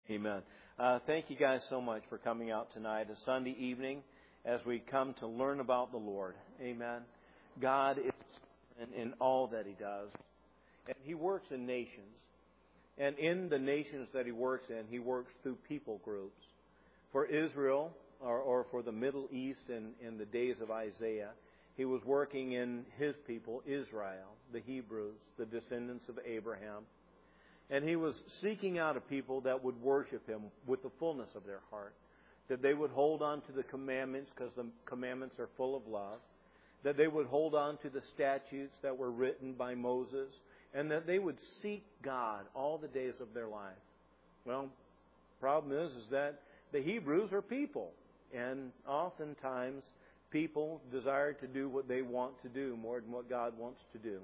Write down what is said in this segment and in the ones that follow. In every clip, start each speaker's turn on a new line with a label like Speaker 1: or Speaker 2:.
Speaker 1: Amen. Thank you guys so much for coming out tonight, a Sunday evening, as we come to learn about the Lord. Amen. God is in all that He does. And He works in nations. And in the nations that He works in, He works through people groups. For Israel, or for the Middle East in the days of Isaiah, He was working in His people, Israel, the Hebrews, the descendants of Abraham. And He was seeking out a people that would worship Him with the fullness of their heart. That they would hold on to the commandments, because the commandments are full of love. That they would hold on to the statutes that were written by Moses. And that they would seek God all the days of their life. Well, problem is that the Hebrews are people. And oftentimes, people desire to do what they want to do more than what God wants to do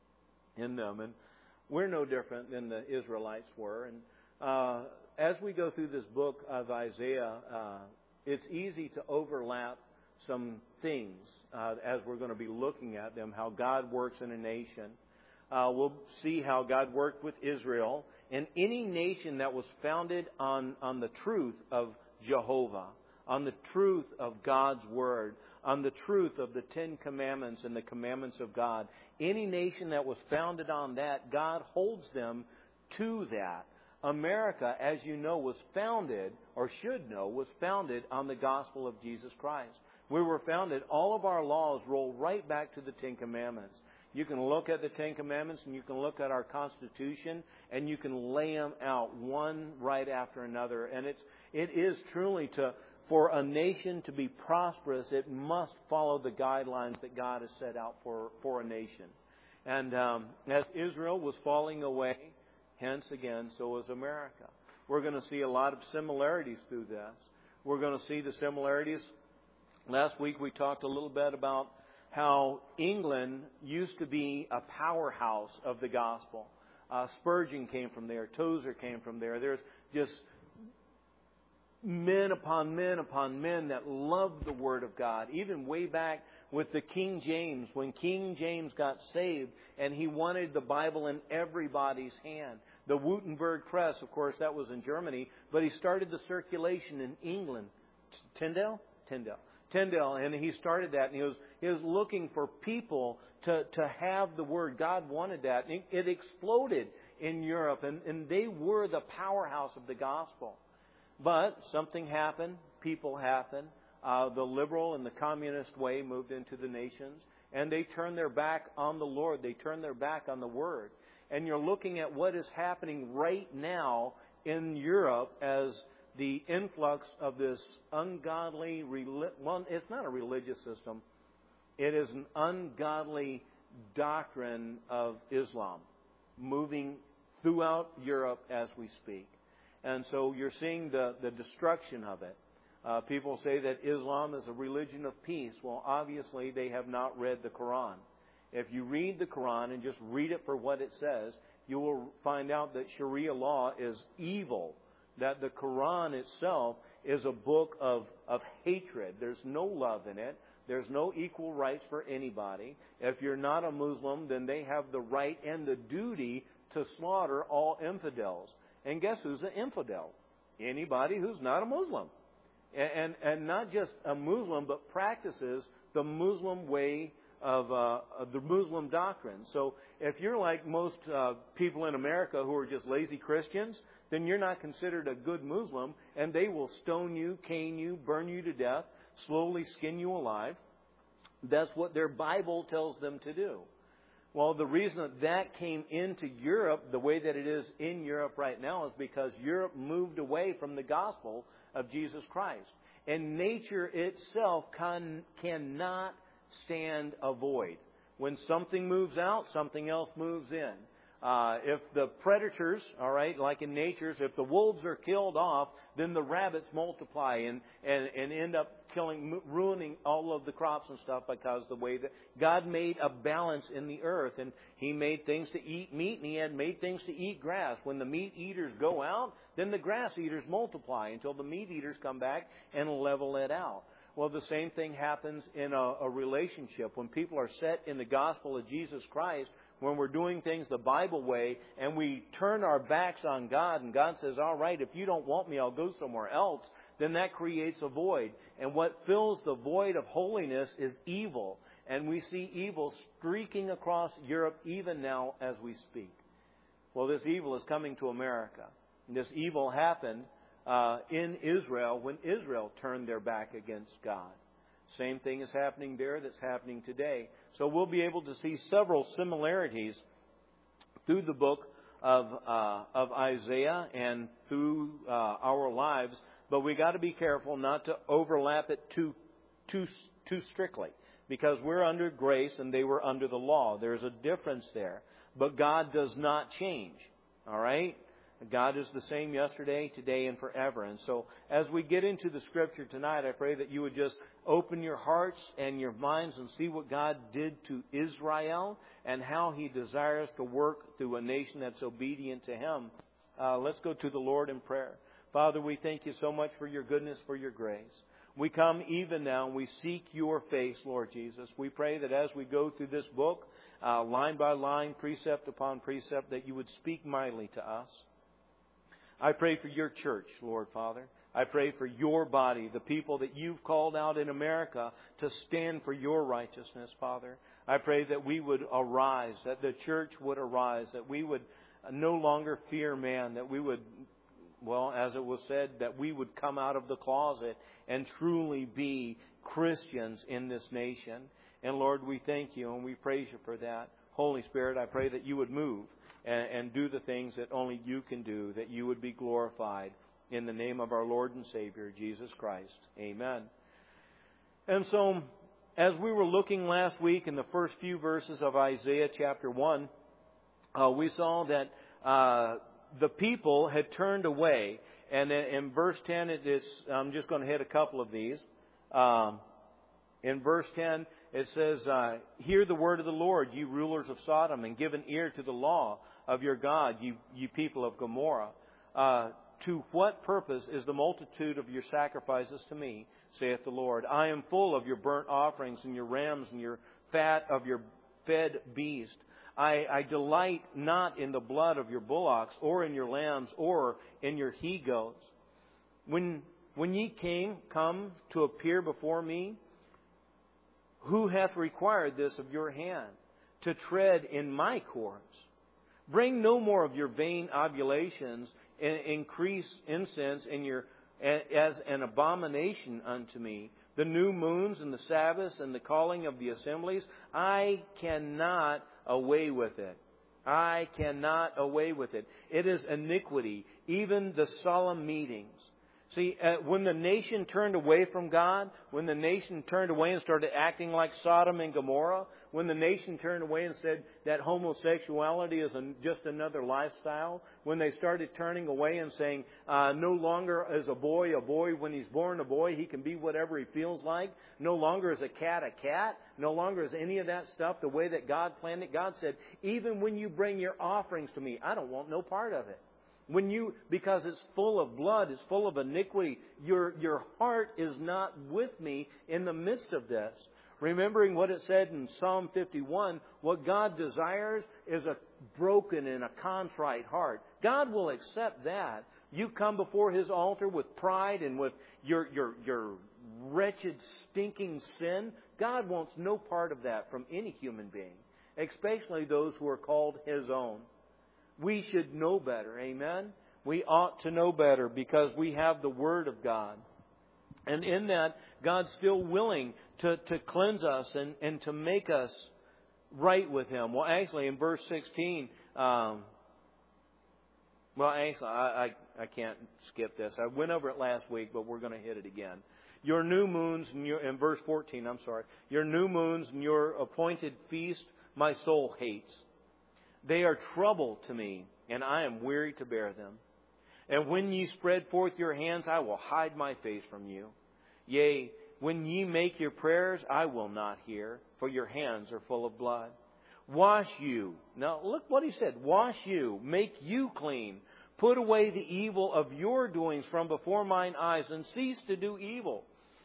Speaker 1: in them. And we're no different than the Israelites were. And as we go through this book of Isaiah, it's easy to overlap some things as we're going to be looking at them, how God works in a nation. We'll see how God worked with Israel. And any nation that was founded on the truth of Jehovah, on the truth of God's Word, on the truth of the Ten Commandments and the commandments of God. Any nation that was founded on that, God holds them to that. America, as you know, was founded, or should know, was founded on the gospel of Jesus Christ. We were founded, all of our laws roll right back to the Ten Commandments. You can look at the Ten Commandments and you can look at our Constitution and you can lay them out one right after another. And it is truly for a nation to be prosperous, it must follow the guidelines that God has set out for a nation. And as Israel was falling away, hence again, so was America. We're going to see a lot of similarities through this. We're going to see the similarities. Last week we talked a little bit about how England used to be a powerhouse of the gospel. Spurgeon came from there. Tozer came from there. There's just men upon men upon men that loved the Word of God. Even way back with the King James, when King James got saved and he wanted the Bible in everybody's hand. The Wittenberg Press, of course, that was in Germany, but he started the circulation in England. Tyndale, and he started that, and he was looking for people to have the Word. God wanted that. And it exploded in Europe, and they were the powerhouse of the gospel. But something happened, people happened. The liberal and the communist way moved into the nations, and they turned their back on the Lord. They turned their back on the Word. And you're looking at what is happening right now in Europe as the influx of this ungodly, well, it's not a religious system. It is an ungodly doctrine of Islam moving throughout Europe as we speak. And so you're seeing the destruction of it. People say that Islam is a religion of peace. Well, obviously they have not read the Quran. If you read the Quran and just read it for what it says, you will find out that Sharia law is evil. That the Quran itself is a book of hatred. There's no love in it. There's no equal rights for anybody. If you're not a Muslim, then they have the right and the duty to slaughter all infidels. And guess who's an infidel? Anybody who's not a Muslim. And not just a Muslim, but practices the Muslim way of the Muslim doctrine. So if you're like most people in America who are just lazy Christians, then you're not considered a good Muslim, and they will stone you, cane you, burn you to death, slowly skin you alive. That's what their Bible tells them to do. Well, the reason that came into Europe the way that it is in Europe right now is because Europe moved away from the gospel of Jesus Christ. And nature itself cannot stand a void. When something moves out, something else moves in. If the predators, all right, like in nature, if the wolves are killed off, then the rabbits multiply and end up ruining all of the crops and stuff because the way that God made a balance in the earth. And He made things to eat meat and He had made things to eat grass. When the meat eaters go out, then the grass eaters multiply until the meat eaters come back and level it out. Well, the same thing happens in a relationship. When people are set in the gospel of Jesus Christ, when we're doing things the Bible way, and we turn our backs on God, and God says, all right, if you don't want me, I'll go somewhere else, then that creates a void. And what fills the void of holiness is evil. And we see evil streaking across Europe even now as we speak. Well, this evil is coming to America. And this evil happened in Israel when Israel turned their back against God. Same thing is happening there that's happening today. So we'll be able to see several similarities through the book of Isaiah and through our lives. But we got to be careful not to overlap it too strictly, because we're under grace and they were under the law. There's a difference there. But God does not change. All right? God is the same yesterday, today, and forever. And so as we get into the Scripture tonight, I pray that you would just open your hearts and your minds and see what God did to Israel and how He desires to work through a nation that's obedient to Him. Let's go to the Lord in prayer. Father, we thank you so much for your goodness, for your grace. We come even now and we seek your face, Lord Jesus. We pray that as we go through this book, line by line, precept upon precept, that you would speak mightily to us. I pray for your church, Lord Father. I pray for your body, the people that you've called out in America to stand for your righteousness, Father. I pray that we would arise, that the church would arise, that we would no longer fear man, that we would, well, as it was said, that we would come out of the closet and truly be Christians in this nation. And Lord, we thank you and we praise you for that. Holy Spirit, I pray that you would move and do the things that only you can do, that you would be glorified in the name of our Lord and Savior, Jesus Christ. Amen. And so, as we were looking last week in the first few verses of Isaiah chapter 1, we saw that the people had turned away. And in verse 10, I'm just going to hit a couple of these. In verse 10, it says, hear the word of the Lord, you rulers of Sodom, and give an ear to the law of your God, you people of Gomorrah. To what purpose is the multitude of your sacrifices to me, saith the Lord? I am full of your burnt offerings and your rams and your fat of your fed beast. I delight not in the blood of your bullocks, or in your lambs, or in your he-goats. When ye come to appear before me, who hath required this of your hand, to tread in my courts? Bring no more of your vain oblations, and increase incense in your as an abomination unto me. The new moons and the Sabbaths and the calling of the assemblies, I cannot away with it. I cannot away with it. It is iniquity, even the solemn meetings. See, when the nation turned away from God, when the nation turned away and started acting like Sodom and Gomorrah, when the nation turned away and said that homosexuality is just another lifestyle, when they started turning away and saying no longer is a boy, when he's born a boy, he can be whatever he feels like, no longer is a cat, no longer is any of that stuff the way that God planned it. God said, even when you bring your offerings to me, I don't want no part of it. Because it's full of blood, it's full of iniquity, your heart is not with me in the midst of this. Remembering what it said in Psalm 51, what God desires is a broken and a contrite heart. God will accept that. You come before His altar with pride and with your wretched, stinking sin. God wants no part of that from any human being, especially those who are called His own. We should know better, amen? We ought to know better because we have the Word of God. And in that, God's still willing to cleanse us and to make us right with Him. Well, actually, in verse 16, I can't skip this. I went over it last week, but we're going to hit it again. Your new moons, in verse 14, your new moons and your appointed feast, my soul hates. They are trouble to me, and I am weary to bear them. And when ye spread forth your hands, I will hide my face from you. Yea, when ye make your prayers, I will not hear, for your hands are full of blood. Wash you. Now, look what he said. Wash you, make you clean. Put away the evil of your doings from before mine eyes, and cease to do evil.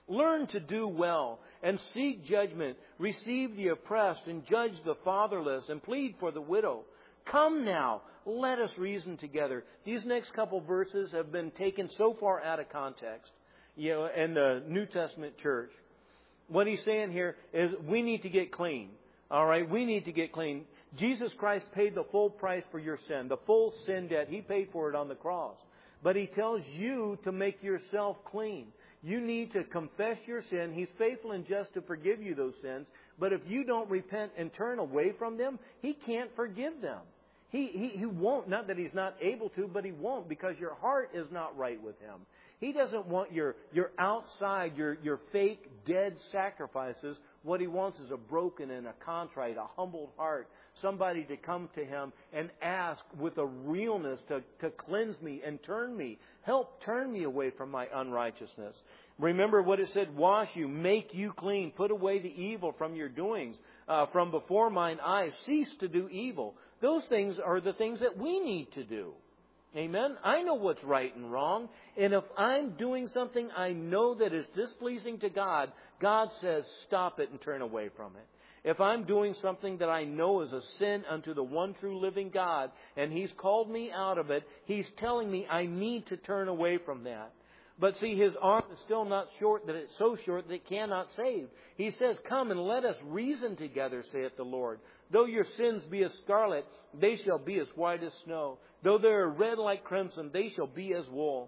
Speaker 1: Learn to do well and seek judgment. Receive the oppressed and judge the fatherless and plead for the widow. Come now, let us reason together. These next couple verses have been taken so far out of context, in the New Testament church. What he's saying here is we need to get clean. All right, we need to get clean. Jesus Christ paid the full price for your sin, the full sin debt. He paid for it on the cross. But He tells you to make yourself clean. You need to confess your sin. He's faithful and just to forgive you those sins. But if you don't repent and turn away from them, He can't forgive them. He won't. Not that He's not able to, but He won't, because your heart is not right with Him. He doesn't want your outside, your fake, dead sacrifices. What He wants is a broken and a contrite, a humbled heart. Somebody to come to Him and ask with a realness to cleanse me and turn me. Help turn me away from my unrighteousness. Remember what it said, wash you, make you clean, put away the evil from your doings. From before mine eyes, cease to do evil. Those things are the things that we need to do. Amen? I know what's right and wrong. And if I'm doing something I know that is displeasing to God, God says, stop it and turn away from it. If I'm doing something that I know is a sin unto the one true living God, and He's called me out of it, He's telling me I need to turn away from that. But see, His arm is still not short, that it's so short that it cannot save. He says, come and let us reason together, saith the Lord. Though your sins be as scarlet, they shall be as white as snow. Though they are red like crimson, they shall be as wool.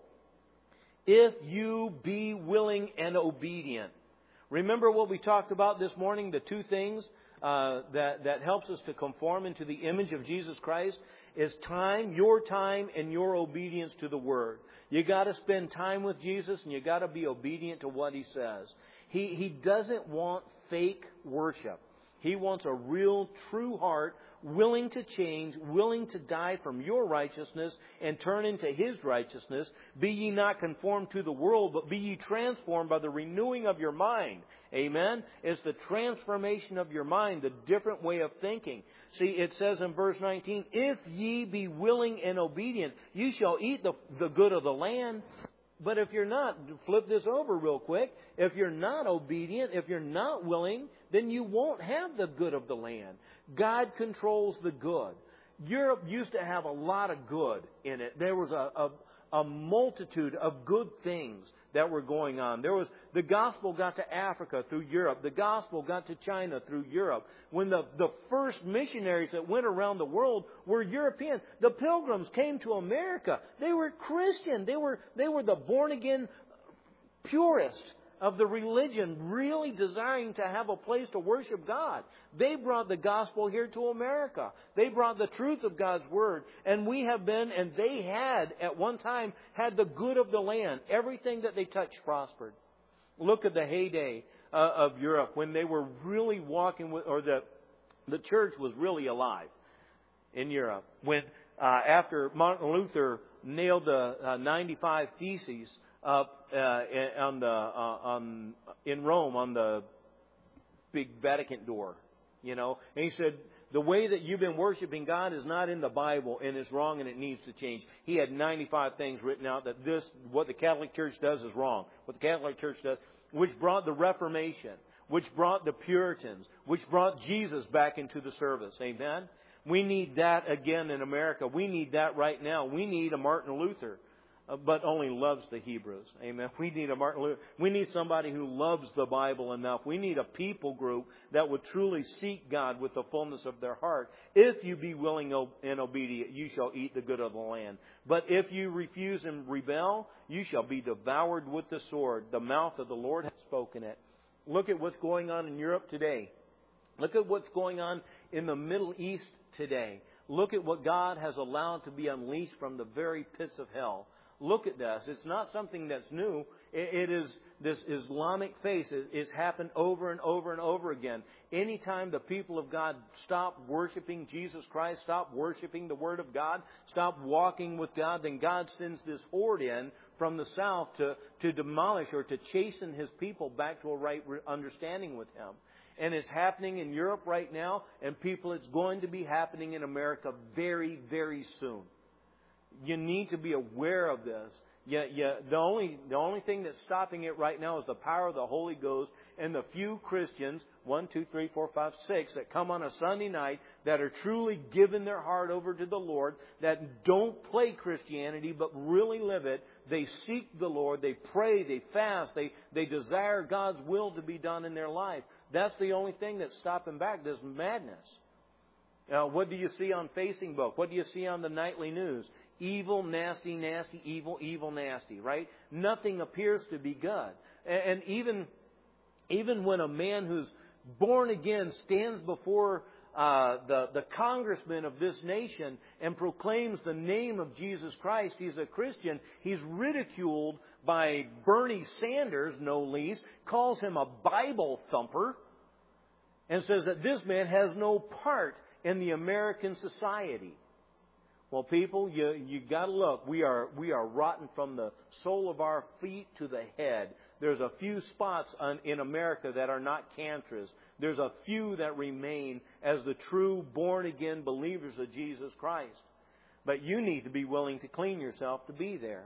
Speaker 1: If you be willing and obedient. Remember what we talked about this morning, the two things that helps us to conform into the image of Jesus Christ is time, and your obedience to the Word. You got to spend time with Jesus, and you got to be obedient to what He says. He doesn't want fake worship. He wants a real, true heart, willing to change, willing to die from your righteousness and turn into His righteousness. Be ye not conformed to the world, but be ye transformed by the renewing of your mind. Amen? It's the transformation of your mind, the different way of thinking. See, it says in verse 19, if ye be willing and obedient, you shall eat the good of the land. But if you're not, flip this over real quick. If you're not obedient, if you're not willing, then you won't have the good of the land. God controls the good. Europe used to have a lot of good in it. There was a multitude of good things that were going on. The gospel got to Africa through Europe. The gospel got to China through Europe. When the first missionaries that went around the world were European, the pilgrims came to America. They were Christian. They were the born-again purists of the religion, really desiring to have a place to worship God. They brought the gospel here to America. They brought the truth of God's Word. And we have been, and they had, at one time, had the good of the land. Everything that they touched prospered. Look at the heyday of Europe when they were really walking with, or the church was really alive in Europe. When, after Martin Luther nailed the 95 Theses up in Rome on the big Vatican door, and he said, the way that you've been worshiping God is not in the Bible, and it's wrong, and it needs to change. He had 95 things written out that what the Catholic Church does is wrong. What the Catholic Church does, which brought the Reformation, which brought the Puritans, which brought Jesus back into the service. Amen? We need that again in America. We need that right now. We need a Martin Luther, but only loves the Hebrews. Amen. We need a Martin Luther. We need somebody who loves the Bible enough. We need a people group that would truly seek God with the fullness of their heart. If you be willing and obedient, you shall eat the good of the land. But if you refuse and rebel, you shall be devoured with the sword. The mouth of the Lord has spoken it. Look at what's going on in Europe today. Look at what's going on in the Middle East today. Look at what God has allowed to be unleashed from the very pits of hell. Look at this. It's not something that's new. It is this Islamic faith. It's happened over and over and over again. Anytime the people of God stop worshiping Jesus Christ, stop worshiping the Word of God, stop walking with God, then God sends this horde in from the south to demolish or to chasten His people back to a right understanding with Him. And it's happening in Europe right now, and people, it's going to be happening in America very, very soon. You need to be aware of this. The only thing that's stopping it right now is the power of the Holy Ghost and the few Christians, 1, 2, 3, 4, 5, 6, that come on a Sunday night that are truly giving their heart over to the Lord, that don't play Christianity but really live it. They seek the Lord, they pray, they fast, they desire God's will to be done in their life. That's the only thing that's stopping back this madness. What do you see on Facebook? What do you see on the nightly news? Evil, nasty, nasty, evil, evil, nasty, right? Nothing appears to be good. And even when a man who's born again stands before the congressman of this nation and proclaims the name of Jesus Christ, he's a Christian, he's ridiculed by Bernie Sanders, no least, calls him a Bible thumper, and says that this man has no part in the American society. Well, people, you got to look. We are rotten from the sole of our feet to the head. There's a few spots in America that are not cancerous. There's a few that remain as the true born-again believers of Jesus Christ. But you need to be willing to clean yourself to be there.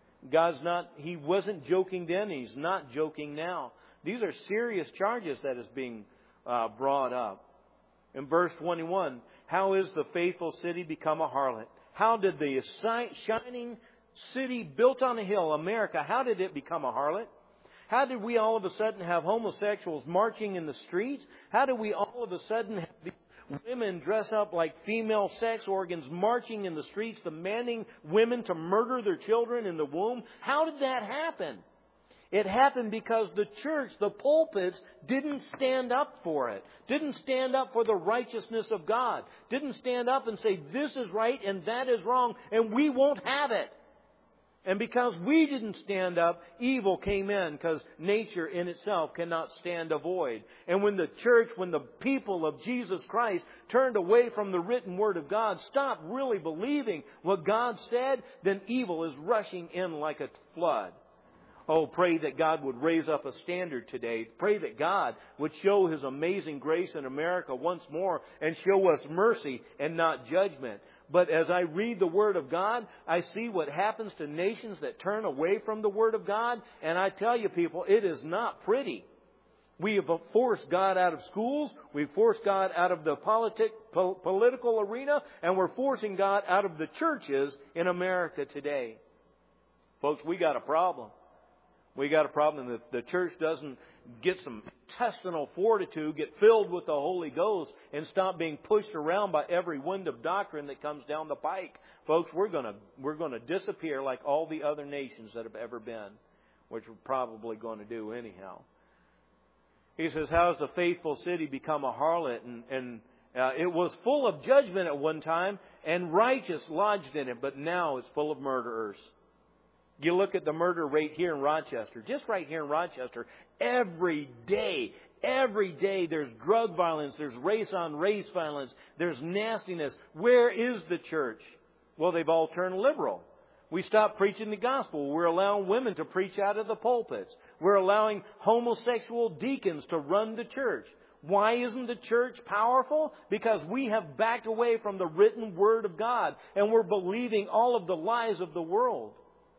Speaker 1: He wasn't joking then. He's not joking now. These are serious charges that is being brought up. In verse 21, how is the faithful city become a harlot? How did the shining city built on a hill, America, how did it become a harlot? How did we all of a sudden have homosexuals marching in the streets? How did we all of a sudden have these women dress up like female sex organs marching in the streets, demanding women to murder their children in the womb? How did that happen? It happened because the church, the pulpits, didn't stand up for it. Didn't stand up for the righteousness of God. Didn't stand up and say, this is right and that is wrong and we won't have it. And because we didn't stand up, evil came in, because nature in itself cannot stand a void. And when the church, when the people of Jesus Christ turned away from the written Word of God, stopped really believing what God said, then evil is rushing in like a flood. Oh, pray that God would raise up a standard today. Pray that God would show His amazing grace in America once more and show us mercy and not judgment. But as I read the Word of God, I see what happens to nations that turn away from the Word of God. And I tell you, people, it is not pretty. We have forced God out of schools. We've forced God out of the political arena. And we're forcing God out of the churches in America today. Folks, we got a problem. We got a problem if the church doesn't get some intestinal fortitude, get filled with the Holy Ghost, and stop being pushed around by every wind of doctrine that comes down the pike. Folks, we're gonna disappear like all the other nations that have ever been, which we're probably going to do anyhow. He says, how has the faithful city become a harlot? And it was full of judgment at one time, and righteous lodged in it, but now it's full of murderers. You look at the murder rate here in Rochester, just right here in Rochester, every day there's drug violence, there's race-on-race violence, there's nastiness. Where is the church? Well, they've all turned liberal. We stopped preaching the gospel. We're allowing women to preach out of the pulpits. We're allowing homosexual deacons to run the church. Why isn't the church powerful? Because we have backed away from the written Word of God, and we're believing all of the lies of the world.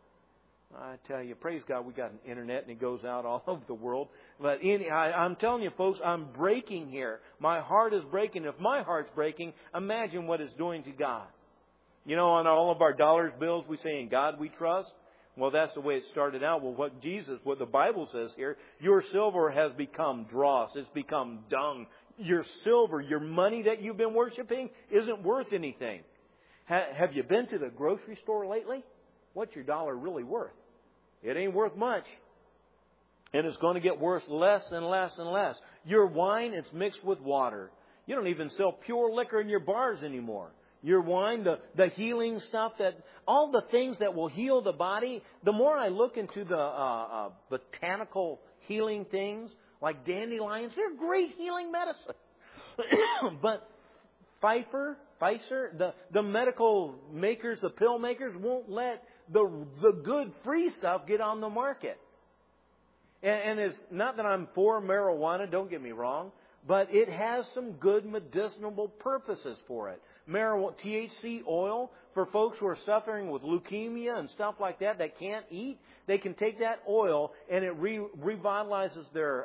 Speaker 1: I tell you, praise God, we got an internet and it goes out all over the world. But I'm telling you, folks, I'm breaking here. My heart is breaking. If my heart's breaking, imagine what it's doing to God. You know, on all of our dollars bills, we say, in God we trust. Well, that's the way it started out. Well, what the Bible says here, your silver has become dross. It's become dung. Your silver, your money that you've been worshiping isn't worth anything. Have you been to the grocery store lately? What's your dollar really worth? It ain't worth much. And it's going to get worse less and less and less. Your wine, it's mixed with water. You don't even sell pure liquor in your bars anymore. Your wine, the healing stuff, all the things that will heal the body. The more I look into the botanical healing things, like dandelions, they're great healing medicine. But Pfizer, the medical makers, the pill makers won't let the good free stuff get on the market. And it's not that I'm for marijuana, don't get me wrong, but it has some good medicinal purposes for it. Marijuana, THC oil, for folks who are suffering with leukemia and stuff like that can't eat, they can take that oil and it revitalizes their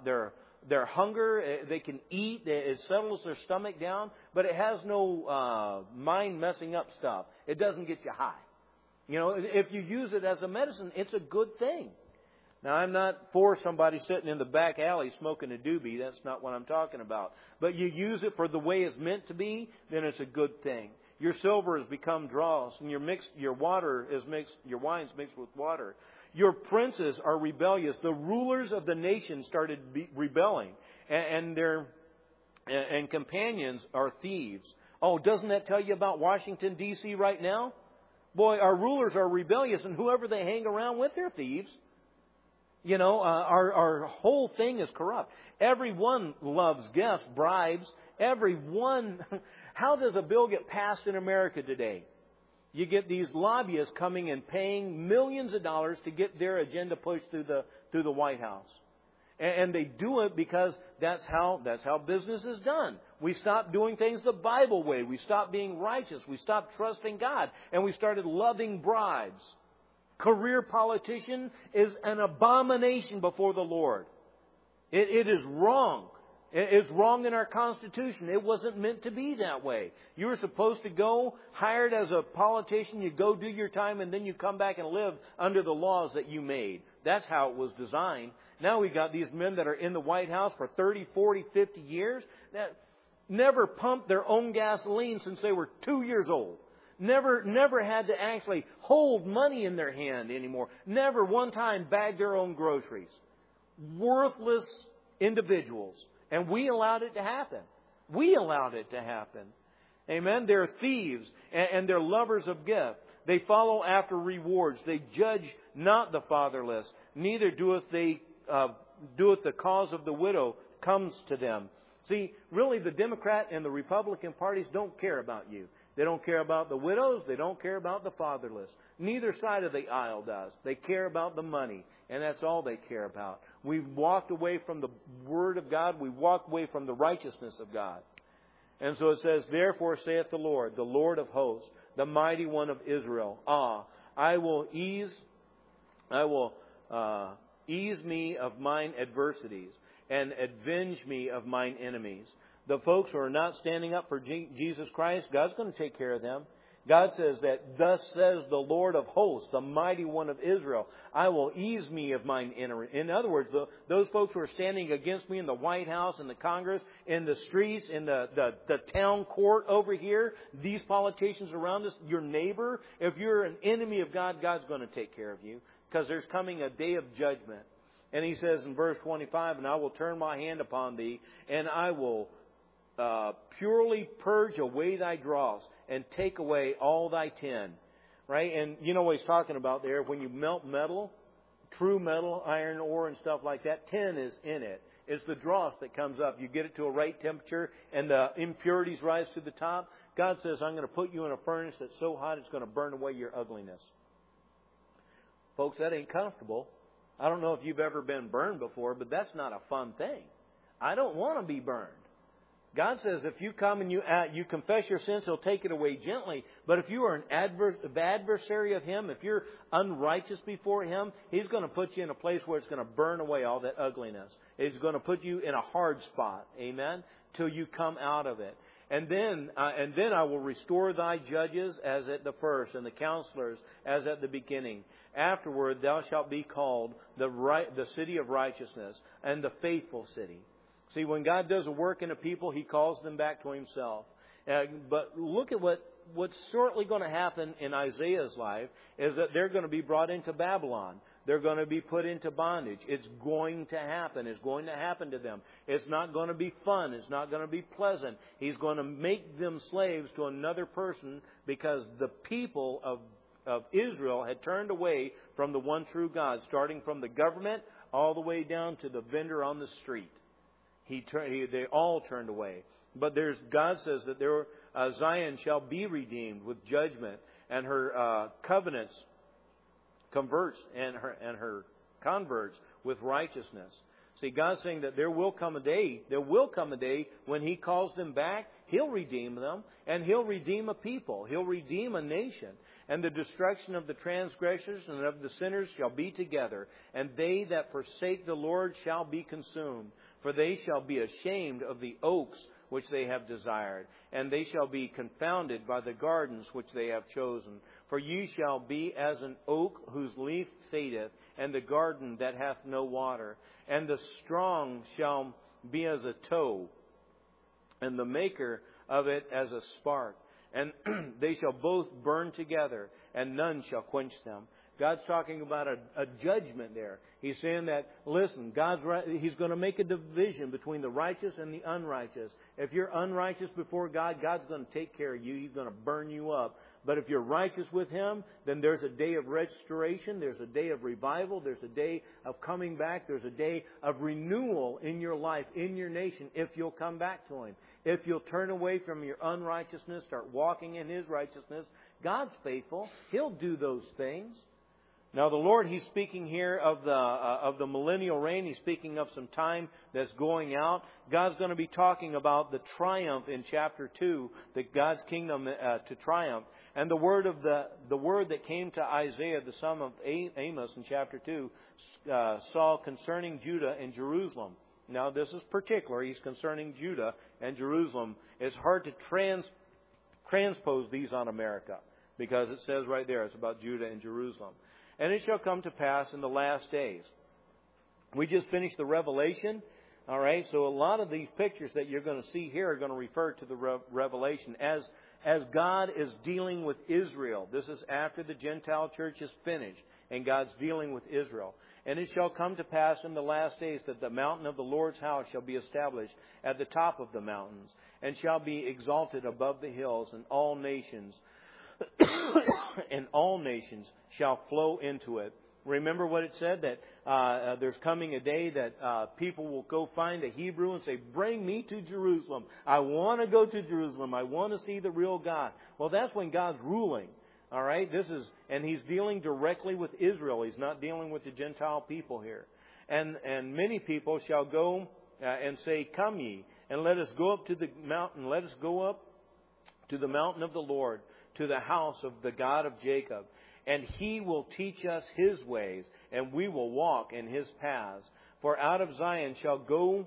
Speaker 1: hunger. They can eat. It settles their stomach down, but it has no mind messing up stuff. It doesn't get you high. You know, if you use it as a medicine, it's a good thing. Now, I'm not for somebody sitting in the back alley smoking a doobie. That's not what I'm talking about. But you use it for the way it's meant to be, then it's a good thing. Your silver has become dross, and your wine's mixed with water. Your princes are rebellious. The rulers of the nation started rebelling, and their companions are thieves. Oh, doesn't that tell you about Washington, D.C. right now? Boy, our rulers are rebellious, and whoever they hang around with, they're thieves. You know, our whole thing is corrupt. Everyone loves gifts, bribes. Everyone. How does a bill get passed in America today? You get these lobbyists coming and paying millions of dollars to get their agenda pushed through the White House. And they do it because that's how business is done. We stopped doing things the Bible way. We stopped being righteous. We stopped trusting God. And we started loving bribes. Career politician is an abomination before the Lord. It is wrong. It's wrong in our Constitution. It wasn't meant to be that way. You were supposed to go hired as a politician, you go do your time, and then you come back and live under the laws that you made. That's how it was designed. Now we got these men that are in the White House for 30, 40, 50 years that never pumped their own gasoline since they were 2 years old. Never had to actually hold money in their hand anymore. Never one time bagged their own groceries. Worthless individuals. And we allowed it to happen. We allowed it to happen. Amen. They're thieves and they're lovers of gift. They follow after rewards. They judge not the fatherless. Neither doeth the cause of the widow comes to them. See, really the Democrat and the Republican parties don't care about you. They don't care about the widows. They don't care about the fatherless. Neither side of the aisle does. They care about the money, and that's all they care about. We've walked away from the Word of God. We walked away from the righteousness of God. And so it says, Therefore saith the Lord of hosts, the mighty one of Israel, I will ease me of mine adversities and avenge me of mine enemies. The folks who are not standing up for Jesus Christ, God's going to take care of them. God says that, Thus says the Lord of hosts, the mighty one of Israel, I will ease me of mine enemies. In other words, those folks who are standing against me in the White House, in the Congress, in the streets, in the town court over here, these politicians around us, your neighbor, if you're an enemy of God, God's going to take care of you because there's coming a day of judgment. And He says in verse 25, And I will turn my hand upon thee, and I will purely purge away thy dross and take away all thy tin. Right? And you know what He's talking about there. When you melt metal, true metal, iron ore and stuff like that, tin is in it. It's the dross that comes up. You get it to a right temperature and the impurities rise to the top. God says, I'm going to put you in a furnace that's so hot it's going to burn away your ugliness. Folks, that ain't comfortable. I don't know if you've ever been burned before, but that's not a fun thing. I don't want to be burned. God says if you come and you confess your sins, He'll take it away gently. But if you are an adversary of Him, if you're unrighteous before Him, He's going to put you in a place where it's going to burn away all that ugliness. He's going to put you in a hard spot, amen, till you come out of it. And then I will restore thy judges as at the first, and the counselors as at the beginning. Afterward thou shalt be called the city of righteousness and the faithful city. See, when God does a work in a people, He calls them back to Himself. But look at what's shortly going to happen in Isaiah's life is that they're going to be brought into Babylon. They're going to be put into bondage. It's going to happen. It's going to happen to them. It's not going to be fun. It's not going to be pleasant. He's going to make them slaves to another person because the people of Israel had turned away from the one true God, starting from the government all the way down to the vendor on the street. They all turned away. But God says that Zion shall be redeemed with judgment, and her converts with righteousness. See, God's saying that there will come a day when He calls them back, He'll redeem them, and He'll redeem a people. He'll redeem a nation. And the destruction of the transgressors and of the sinners shall be together, and they that forsake the Lord shall be consumed. For they shall be ashamed of the oaks which they have desired, and they shall be confounded by the gardens which they have chosen. For ye shall be as an oak whose leaf fadeth, and the garden that hath no water. And the strong shall be as a tow, and the maker of it as a spark. And they shall both burn together, and none shall quench them. God's talking about a judgment there. He's saying that, listen, He's going to make a division between the righteous and the unrighteous. If you're unrighteous before God, God's going to take care of you. He's going to burn you up. But if you're righteous with Him, then there's a day of restoration. There's a day of revival. There's a day of coming back. There's a day of renewal in your life, in your nation, if you'll come back to Him. If you'll turn away from your unrighteousness, start walking in His righteousness, God's faithful. He'll do those things. Now, the Lord, He's speaking here of the millennial reign. He's speaking of some time that's going out. God's going to be talking about the triumph in chapter 2, that God's kingdom to triumph. And the word that came to Isaiah, the son of Amos, in chapter 2, saw concerning Judah and Jerusalem. Now, this is particular. He's concerning Judah and Jerusalem. It's hard to transpose these on America, because it says right there it's about Judah and Jerusalem. And it shall come to pass in the last days. We just finished the Revelation. All right, so a lot of these pictures that you're going to see here are going to refer to the Revelation as God is dealing with Israel. This is after the Gentile church is finished, and God's dealing with Israel. And it shall come to pass in the last days that the mountain of the Lord's house shall be established at the top of the mountains, and shall be exalted above the hills, and all nations shall flow into it. Remember what it said, that there's coming a day that people will go find a Hebrew and say, bring me to Jerusalem. I want to go to Jerusalem. I want to see the real God. Well, that's when God's ruling. All right, and He's dealing directly with Israel. He's not dealing with the Gentile people here. And many people shall go and say, come ye, and let us go up to the mountain. Let us go up to the mountain of the Lord, to the house of the God of Jacob. And He will teach us His ways, and we will walk in His paths. For out of Zion shall go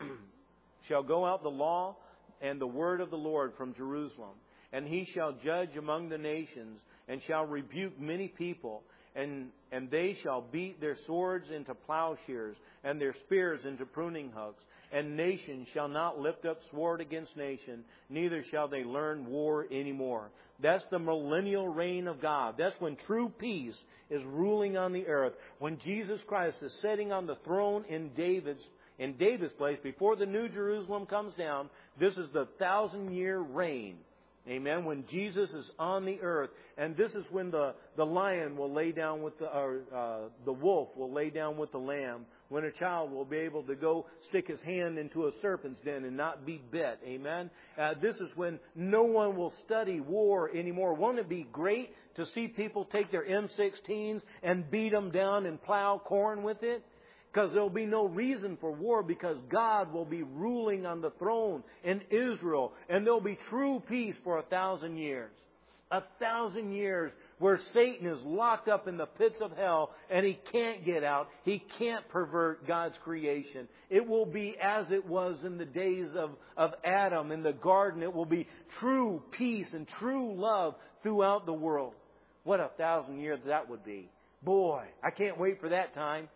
Speaker 1: out the law and the word of the Lord from Jerusalem. And He shall judge among the nations, and shall rebuke many people. And they shall beat their swords into plowshares, and their spears into pruning hooks. And nation shall not lift up sword against nation, neither shall they learn war anymore. That's the millennial reign of God. That's when true peace is ruling on the earth. When Jesus Christ is sitting on the throne in David's place, before the New Jerusalem comes down, this is the 1,000-year reign. Amen. When Jesus is on the earth, and this is when the lion will lay down with the wolf will lay down with the lamb. When a child will be able to go stick his hand into a serpent's den and not be bit. Amen. This is when no one will study war anymore. Won't it be great to see people take their M16s and beat them down and plow corn with it? Because there'll be no reason for war, because God will be ruling on the throne in Israel. And there'll be true peace for 1,000 years. 1,000 years where Satan is locked up in the pits of hell and he can't get out. He can't pervert God's creation. It will be as it was in the days of Adam in the garden. It will be true peace and true love throughout the world. What 1,000 years that would be. Boy, I can't wait for that time.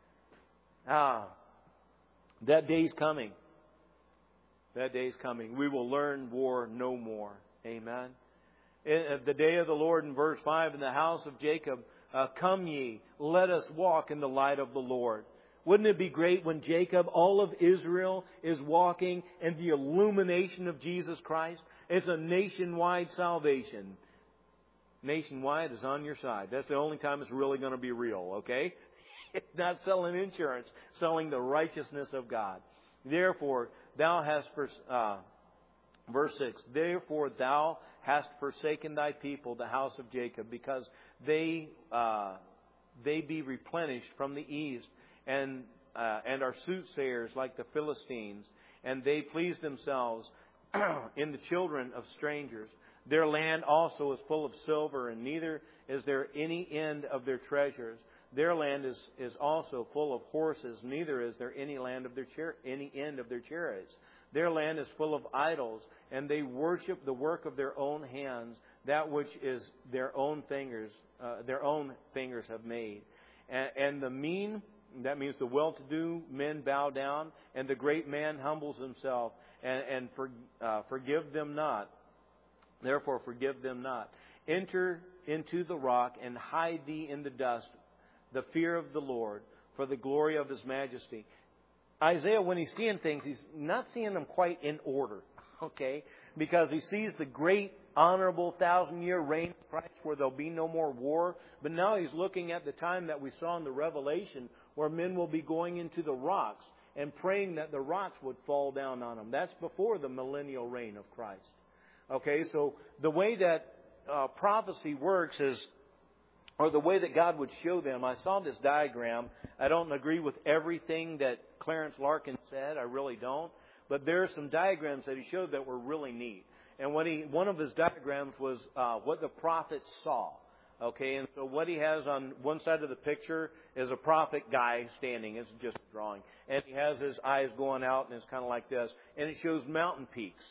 Speaker 1: That day's coming. That day's coming. We will learn war no more. Amen. In the day of the Lord, in verse 5, in the house of Jacob, come ye, let us walk in the light of the Lord. Wouldn't it be great when Jacob, all of Israel, is walking in the illumination of Jesus Christ? It's a nationwide salvation. Nationwide is on your side. That's the only time it's really going to be real, okay? It's not selling insurance, selling the righteousness of God. Therefore, thou hast, verse 6, therefore thou hast forsaken thy people, the house of Jacob, because they be replenished from the east, and and are soothsayers like the Philistines, and they please themselves in the children of strangers. Their land also is full of silver, and neither is there any end of their treasures. Their land is also full of horses, neither is there any end of their chariots. Their land is full of idols, and they worship the work of their own hands, that which is their own fingers have made. And the mean, that means the well-to-do men, bow down, and the great man humbles himself, and forgive them not. Therefore forgive them not. Enter into the rock, and hide thee in the dust, the fear of the Lord, for the glory of His majesty. Isaiah, when he's seeing things, he's not seeing them quite in order, okay? Because he sees the great, honorable 1,000-year reign of Christ where there'll be no more war. But now he's looking at the time that we saw in the Revelation where men will be going into the rocks and praying that the rocks would fall down on them. That's before the millennial reign of Christ. Okay, so the way that prophecy works is, or the way that God would show them. I saw this diagram. I don't agree with everything that Clarence Larkin said. I really don't. But there are some diagrams that he showed that were really neat. And one of his diagrams was what the prophet saw. Okay, and so what he has on one side of the picture is a prophet guy standing. It's just a drawing. And he has his eyes going out, and it's kind of like this. And it shows mountain peaks.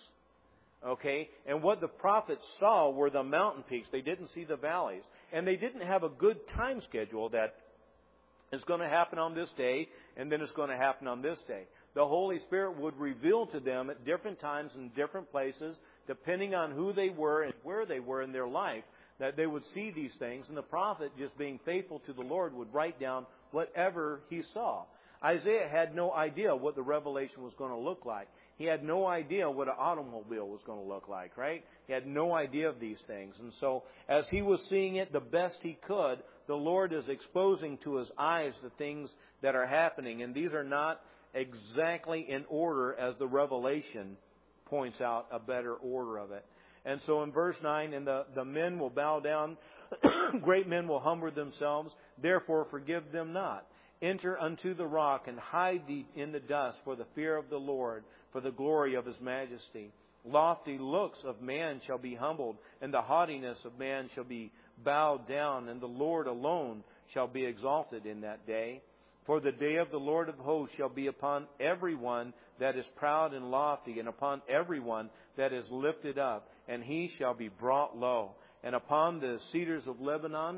Speaker 1: Okay, and what the prophets saw were the mountain peaks. They didn't see the valleys. And they didn't have a good time schedule that it's going to happen on this day, and then it's going to happen on this day. The Holy Spirit would reveal to them at different times in different places, depending on who they were and where they were in their life, that they would see these things. And the prophet, just being faithful to the Lord, would write down whatever he saw. Isaiah had no idea what the revelation was going to look like. He had no idea what an automobile was going to look like, right? He had no idea of these things. And so as he was seeing it the best he could, the Lord is exposing to his eyes the things that are happening. And these are not exactly in order as the Revelation points out a better order of it. And so in verse 9, and the men will bow down, great men will humble themselves, therefore forgive them not. Enter unto the rock, and hide thee in the dust for the fear of the Lord, for the glory of His majesty. Lofty looks of man shall be humbled, and the haughtiness of man shall be bowed down, and the Lord alone shall be exalted in that day. For the day of the Lord of hosts shall be upon everyone that is proud and lofty, and upon everyone that is lifted up, and he shall be brought low. And upon the cedars of Lebanon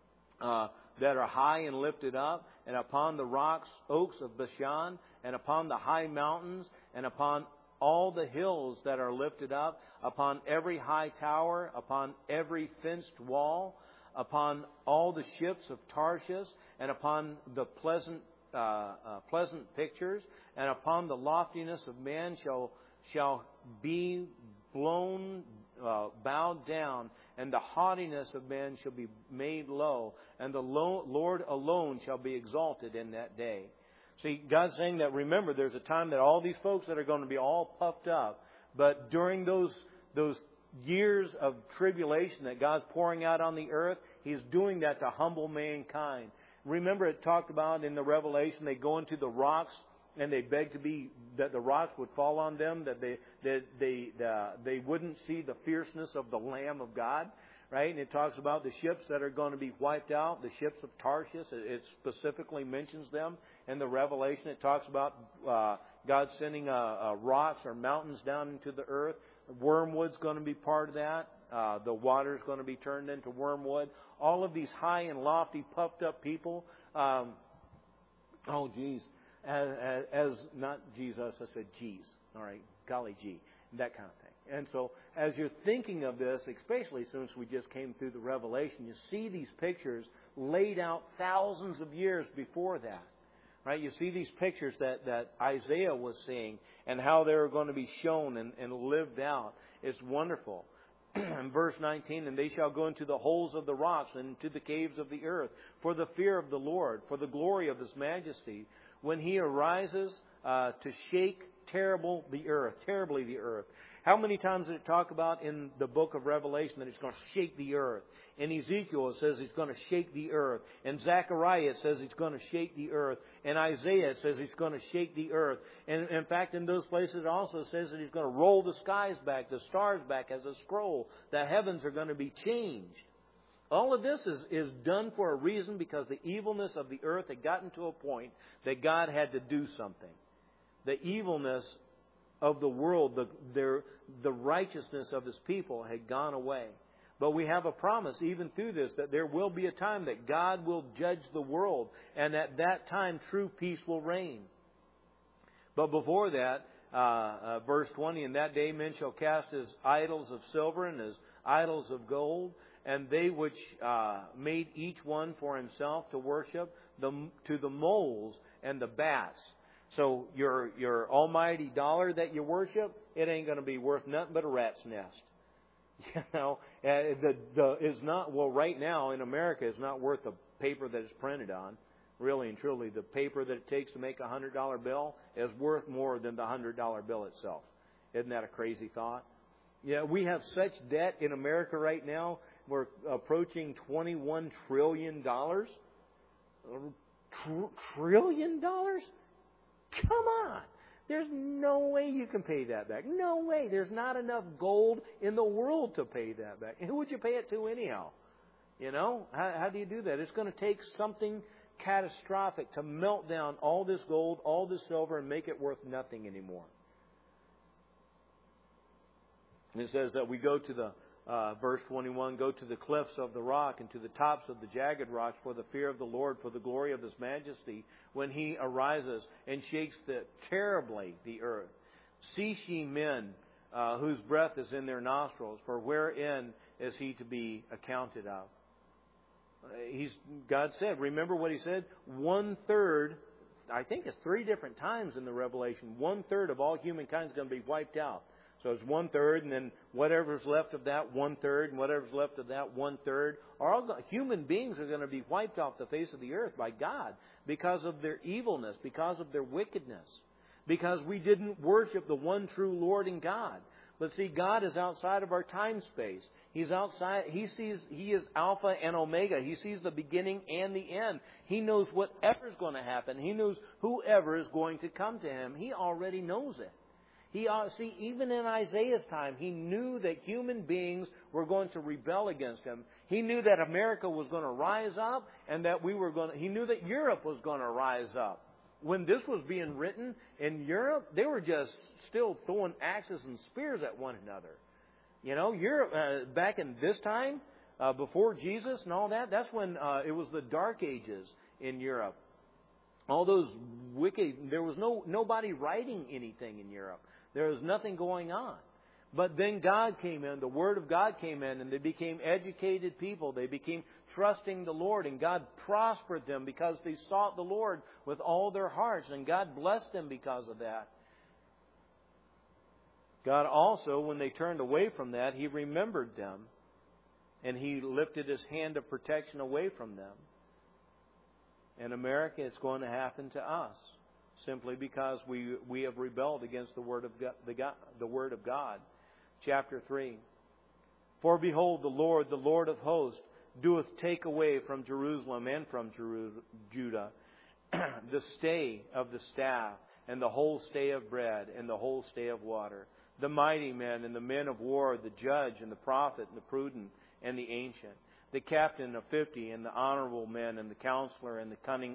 Speaker 1: that are high and lifted up, and upon the rocks, oaks of Bashan, and upon the high mountains, and upon all the hills that are lifted up, upon every high tower, upon every fenced wall, upon all the ships of Tarshish, and upon the pleasant pictures, and upon the loftiness of man shall be blown, bowed down, and the haughtiness of man shall be made low, and the Lord alone shall be exalted in that day. See, God's saying that, remember, there's a time that all these folks that are going to be all puffed up, but during those years of tribulation that God's pouring out on the earth, He's doing that to humble mankind. Remember, it talked about in the Revelation, they go into the rocks and they beg that the rocks would fall on them, that they wouldn't see the fierceness of the Lamb of God, right? And it talks about the ships that are going to be wiped out, the ships of Tarshish. It specifically mentions them in the Revelation. It talks about God sending rocks or mountains down into the earth. Wormwood's going to be part of that. The water's going to be turned into wormwood. All of these high and lofty, puffed up people. As not Jesus, I said geez. All right, golly gee, that kind of thing. And so as you're thinking of this, especially since we just came through the Revelation, you see these pictures laid out thousands of years before that. Right? You see these pictures that Isaiah was seeing and how they were going to be shown and lived out. It's wonderful. In verse 19, and they shall go into the holes of the rocks and into the caves of the earth for the fear of the Lord, for the glory of His majesty, when He arises to shake terribly the earth. How many times did it talk about in the book of Revelation that it's going to shake the earth? In Ezekiel it says it's going to shake the earth. In Zechariah it says it's going to shake the earth. In Isaiah it says it's going to shake the earth. And in fact, in those places it also says that He's going to roll the skies back, the stars back as a scroll. The heavens are going to be changed. All of this is done for a reason, because the evilness of the earth had gotten to a point that God had to do something. The evilness of the world, the righteousness of His people had gone away. But we have a promise even through this that there will be a time that God will judge the world, and at that time true peace will reign. But before that, verse 20, in that day men shall cast His idols of silver and His idols of gold, and they which made each one for himself to worship to the moles and the bats. So your almighty dollar that you worship, it ain't going to be worth nothing but a rat's nest. You know, is not, well, right now in America, it's not worth the paper that it's printed on. Really and truly, the paper that it takes to make a $100 bill is worth more than the $100 bill itself. Isn't that a crazy thought? Yeah, we have such debt in America right now. We're approaching $21 trillion. Trillion dollars? Come on. There's no way you can pay that back. No way. There's not enough gold in the world to pay that back. And who would you pay it to anyhow? You know, how do you do that? It's going to take something catastrophic to melt down all this gold, all this silver, and make it worth nothing anymore. And it says that we go to the verse 21, go to the cliffs of the rock and to the tops of the jagged rocks for the fear of the Lord, for the glory of His majesty, when He arises and shakes terribly the earth. Cease ye men, whose breath is in their nostrils, for wherein is He to be accounted of? God said, remember what He said? 1/3, I think it's 3 different times in the Revelation, 1/3 of all humankind is going to be wiped out. So it's 1/3, and then whatever's left of that 1/3, and whatever's left of that 1/3. All human beings are going to be wiped off the face of the earth by God because of their evilness, because of their wickedness, because we didn't worship the one true Lord and God. But see, God is outside of our time space. He's outside. He is Alpha and Omega. He sees the beginning and the end. He knows whatever is going to happen. He knows whoever is going to come to Him. He already knows it. Even in Isaiah's time, he knew that human beings were going to rebel against him. He knew that America was going to rise up, and that he knew that Europe was going to rise up. When this was being written in Europe, they were just still throwing axes and spears at one another. You know, Europe, back in this time, before Jesus and all that, that's when it was the Dark Ages in Europe. All those wicked, there was nobody writing anything in Europe. There was nothing going on. But then God came in, the Word of God came in, and they became educated people. They became trusting the Lord, and God prospered them because they sought the Lord with all their hearts, and God blessed them because of that. God also, when they turned away from that, He remembered them, and He lifted His hand of protection away from them. In America, it's going to happen to us, simply because we have rebelled against the Word of God. Chapter 3. For behold, the Lord of hosts, doeth take away from Jerusalem and from Judah the stay of the staff, and the whole stay of bread, and the whole stay of water. The mighty men and the men of war, the judge and the prophet and the prudent and the ancient. The captain of 50 and the honorable men and the counselor and the cunning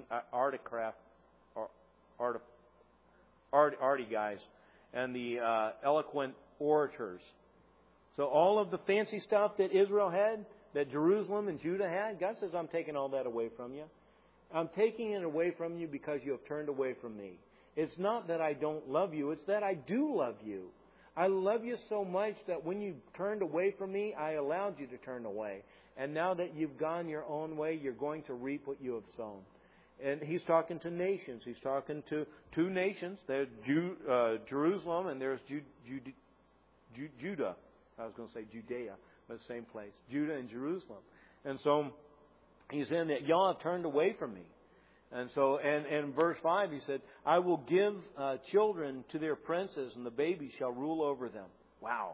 Speaker 1: arty guys and the eloquent orators. So all of the fancy stuff that Israel had, that Jerusalem and Judah had, God says, I'm taking all that away from you. I'm taking it away from you because you have turned away from me. It's not that I don't love you, it's that I do love you. I love you so much that when you turned away from me, I allowed you to turn away. And now that you've gone your own way, you're going to reap what you have sown. And He's talking to nations. He's talking to 2 nations. There's Jerusalem and there's Judah. I was going to say Judea, but the same place. Judah and Jerusalem. And so He's saying that y'all have turned away from me. And so, and in verse 5, He said, I will give children to their princes, and the babies shall rule over them. Wow.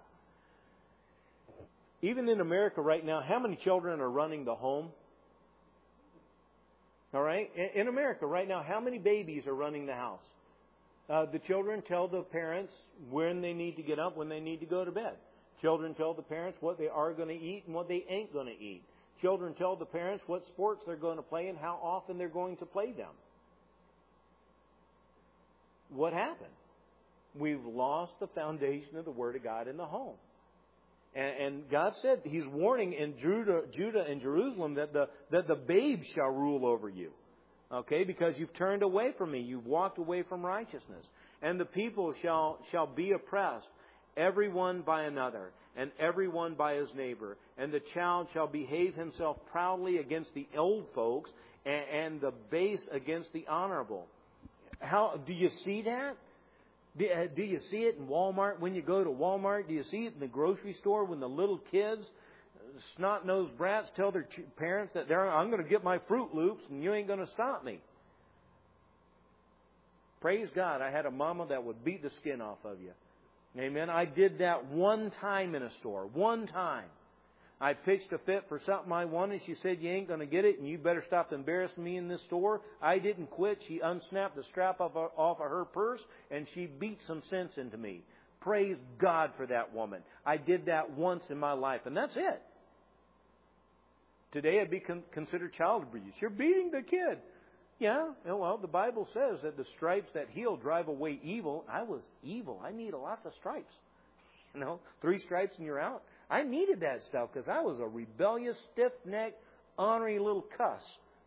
Speaker 1: Even in America right now, how many children are running the home? All right? In America right now, how many babies are running the house? The children tell the parents when they need to get up, when they need to go to bed. Children tell the parents what they are going to eat and what they ain't going to eat. Children tell the parents what sports they're going to play and how often they're going to play them. What happened? We've lost the foundation of the Word of God in the home. And God said He's warning in Judah and Jerusalem that the babes shall rule over you. Okay, because you've turned away from Me. You've walked away from righteousness. And the people shall be oppressed, everyone by another, and everyone by his neighbor. And the child shall behave himself proudly against the old folks, and the base against the honorable. How do you see that? Do you see it in Walmart when you go to Walmart? Do you see it in the grocery store when the little kids, snot-nosed brats, tell their parents that I'm going to get my Fruit Loops and you ain't going to stop me? Praise God, I had a mama that would beat the skin off of you. Amen. I did that one time in a store. One time. I pitched a fit for something I wanted. She said, you ain't going to get it, and you better stop embarrassing me in this store. I didn't quit. She unsnapped the strap off of her purse, and she beat some sense into me. Praise God for that woman. I did that once in my life, and that's it. Today it'd be considered child abuse. You're beating the kid. Yeah, well, the Bible says that the stripes that heal drive away evil. I was evil. I need lots of stripes. 3 stripes and you're out. I needed that stuff because I was a rebellious, stiff-necked, ornery little cuss.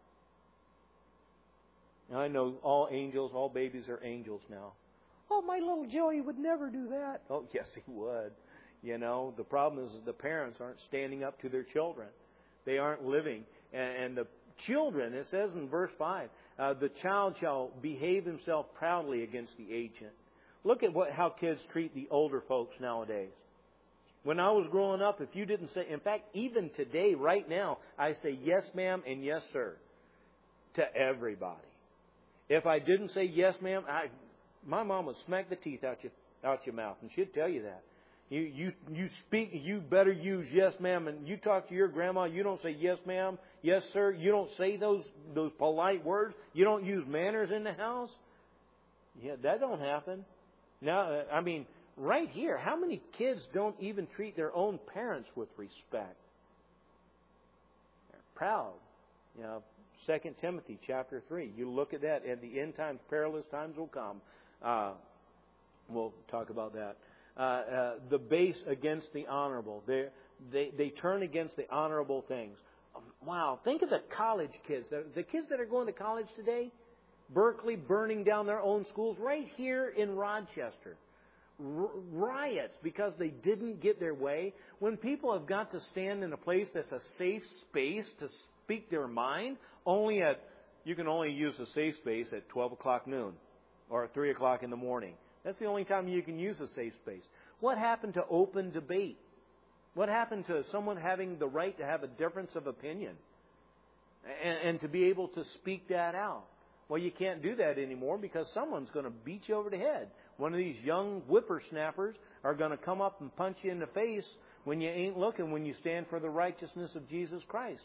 Speaker 1: Now, I know all babies are angels now. Oh, my little Joey would never do that. Oh, yes, he would. The problem is the parents aren't standing up to their children. They aren't living. And the children, it says in verse 5, the child shall behave himself proudly against the ancient. Look at how kids treat the older folks nowadays. When I was growing up, if you didn't say, in fact, even today, right now, I say yes, ma'am, and yes, sir, to everybody. If I didn't say yes, ma'am, my mom would smack the teeth out your mouth, and she'd tell you that. You speak, you better use yes, ma'am, and you talk to your grandma, you don't say yes, ma'am, yes, sir. You don't say those polite words. You don't use manners in the house. Yeah, that don't happen. Now, right here, how many kids don't even treat their own parents with respect? They're proud. 2 Timothy chapter 3. You look at that. At the end times, perilous times will come. We'll talk about that. The base against the honorable. They turn against the honorable things. Wow. Think of the college kids. The kids that are going to college today. Berkeley burning down their own schools right here in Rochester. Riots because they didn't get their way. When people have got to stand in a place that's a safe space to speak their mind, you can only use a safe space at 12 o'clock noon or 3 o'clock in the morning. That's the only time you can use a safe space. What happened to open debate? What happened to someone having the right to have a difference of opinion and to be able to speak that out? Well, you can't do that anymore because someone's going to beat you over the head. One of these young whippersnappers are going to come up and punch you in the face when you ain't looking, when you stand for the righteousness of Jesus Christ.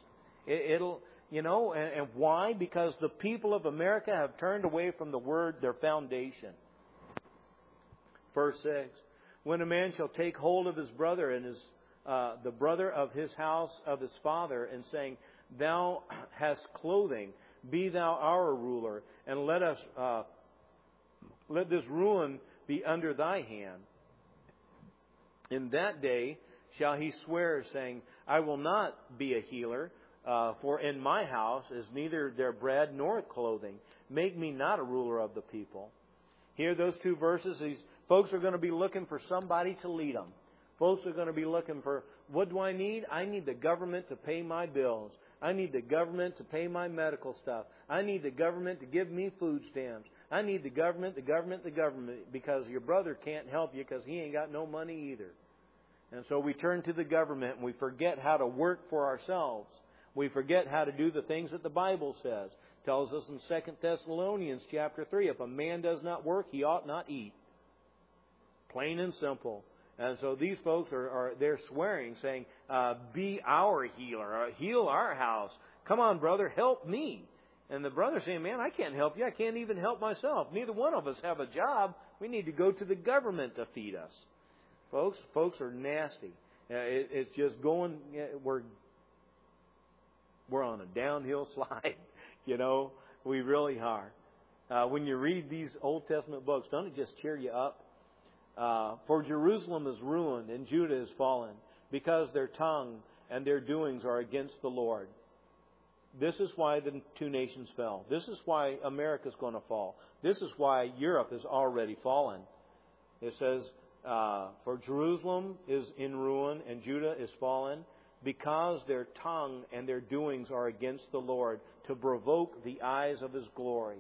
Speaker 1: And why? Because the people of America have turned away from the Word, their foundation. Verse 6, when a man shall take hold of his brother and the brother of his house of his father, and saying, thou hast clothing, be thou our ruler, and let this ruin be under thy hand. In that day shall he swear, saying, I will not be a healer, for in my house is neither their bread nor clothing. Make me not a ruler of the people. Here, those 2 verses, these folks are going to be looking for somebody to lead them. Folks are going to be looking for, what do I need? I need the government to pay my bills. I need the government to pay my medical stuff. I need the government to give me food stamps. I need the government, because your brother can't help you because he ain't got no money either. And so we turn to the government and we forget how to work for ourselves. We forget how to do the things that the Bible says. It tells us in 2 Thessalonians chapter 3, if a man does not work, he ought not eat. Plain and simple. And so these folks they're swearing, saying, be our healer, heal our house. Come on, brother, help me. And the brother's saying, man, I can't help you. I can't even help myself. Neither one of us have a job. We need to go to the government to feed us. Folks are nasty. It's just going, we're on a downhill slide. We really are. When you read these Old Testament books, don't it just cheer you up? For Jerusalem is ruined and Judah is fallen, because their tongue and their doings are against the Lord. This is why the two nations fell. This is why America's going to fall. This is why Europe has already fallen. It says, for Jerusalem is in ruin and Judah is fallen, because their tongue and their doings are against the Lord, to provoke the eyes of His glory.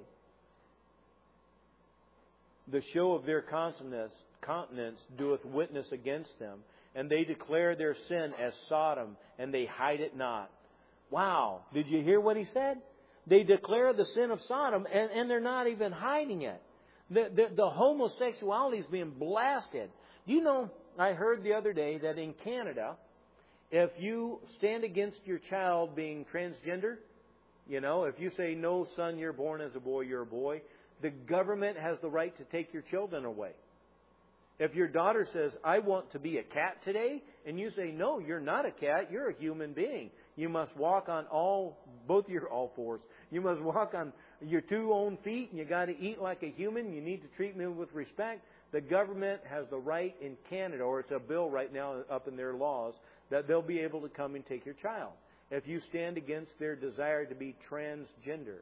Speaker 1: The show of their countenance doeth witness against them, and they declare their sin as Sodom, and they hide it not. Wow. Did you hear what he said? They declare the sin of Sodom, and they're not even hiding it. The homosexuality is being blasted. I heard the other day that in Canada, if you stand against your child being transgender, if you say, no, son, you're born as a boy, you're a boy, the government has the right to take your children away. If your daughter says, I want to be a cat today, and you say, no, you're not a cat, you're a human being. You must walk on both your all fours. You must walk on your two own feet, and you got to eat like a human. You need to treat me with respect. The government has the right in Canada, or it's a bill right now up in their laws, that they'll be able to come and take your child if you stand against their desire to be transgender.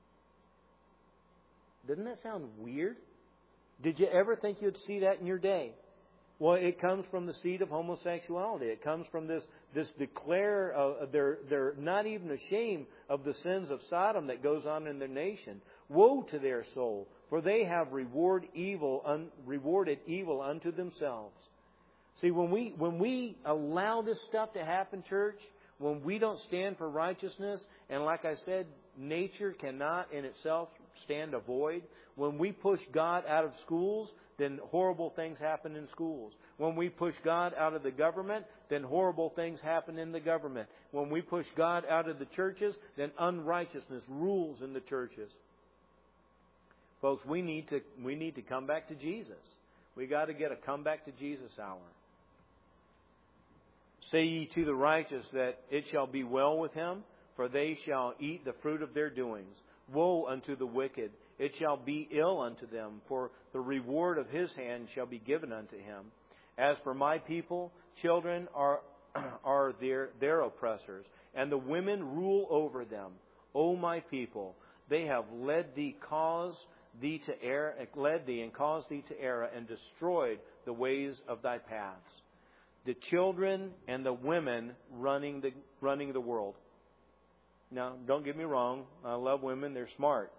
Speaker 1: Doesn't that sound weird? Did you ever think you'd see that in your day? Well, it comes from the seed of homosexuality. It comes from this declare, they're not even ashamed of the sins of Sodom that goes on in their nation. Woe to their soul, for they have rewarded evil unto themselves. See, when we allow this stuff to happen, church, when we don't stand for righteousness, and like I said, nature cannot in itself stand a void. When we push God out of schools, then horrible things happen in schools. When we push God out of the government, then horrible things happen in the government. When we push God out of the churches, then unrighteousness rules in the churches. Folks, we need to come back to Jesus. We got to get a come back to Jesus hour. Say ye to the righteous that it shall be well with him, for they shall eat the fruit of their doings. Woe unto the wicked, it shall be ill unto them, for the reward of his hand shall be given unto him. As for my people, children are their oppressors, and the women rule over them. O my people, they have led thee and caused thee to err, and destroyed the ways of thy paths. The children and the women running the world. Now, don't get me wrong. I love women; they're smart,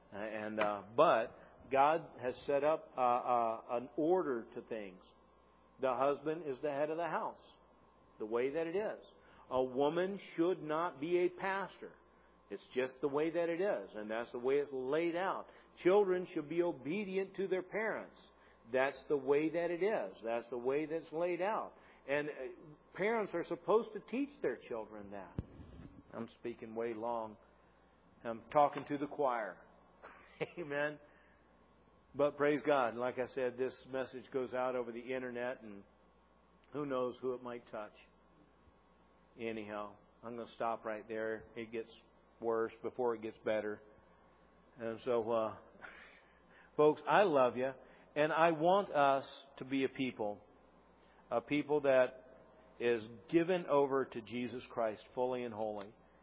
Speaker 1: but God has set up an order to things. The husband is the head of the house, the way that it is. A woman should not be a pastor. It's just the way that it is, and that's the way it's laid out. Children should be obedient to their parents. That's the way that it is. That's the way that's laid out. And parents are supposed to teach their children that. I'm speaking way long. I'm talking to the choir. Amen. But praise God. Like I said, this message goes out over the internet, and who knows who it might touch. Anyhow, I'm going to stop right there. It gets worse before it gets better. And so, folks, I love you. And I want us to be a people that is given over to Jesus Christ fully and wholly.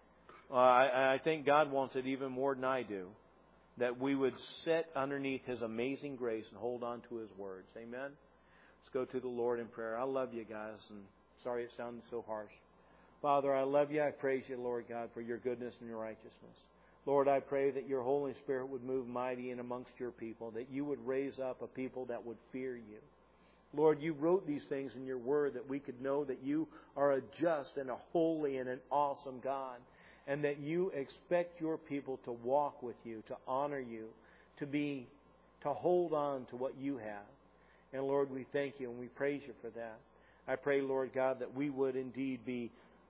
Speaker 1: I think God wants it even more than I do, that we would sit underneath His amazing grace and hold on to His words. Amen? Let's go to the Lord in prayer. I love you guys, and sorry it sounded so harsh. Father, I love you. I praise you, Lord God, for your goodness and your righteousness. Lord, I pray that your Holy Spirit would move mighty in amongst your people, that you would raise up a people that would fear you. Lord, you wrote these things in your word that we could know that you are a just and a holy and an awesome God, and that you expect your people to walk with you, to honor you, to hold on to what you have. And Lord, we thank you and we praise you for that. I pray, Lord God, that we would indeed be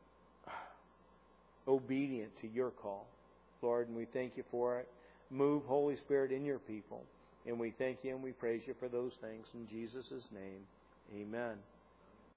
Speaker 1: obedient to your call, Lord, and we thank you for it. Move, Holy Spirit, in your people. And we thank you and we praise you for those things. In Jesus' name, amen.